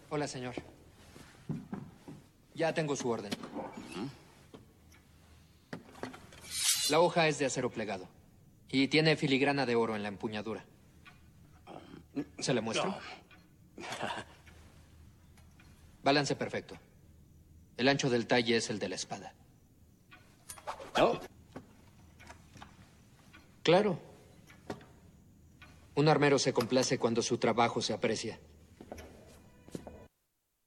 Hola, señor. Ya tengo su orden. La hoja es de acero plegado. Y tiene filigrana de oro en la empuñadura. ¿Se le muestro? Balance perfecto. El ancho del talle es el de la espada. ¿No? Claro. Un armero se complace cuando su trabajo se aprecia.